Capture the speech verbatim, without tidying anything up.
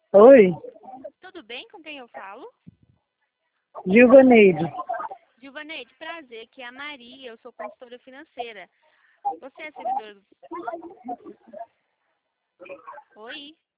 Oi, Tudo bem? Com quem eu falo? Gilvaneide. Gilvaneide, prazer. Aqui é a Maria, eu sou consultora financeira. Você é servidora do... Oi?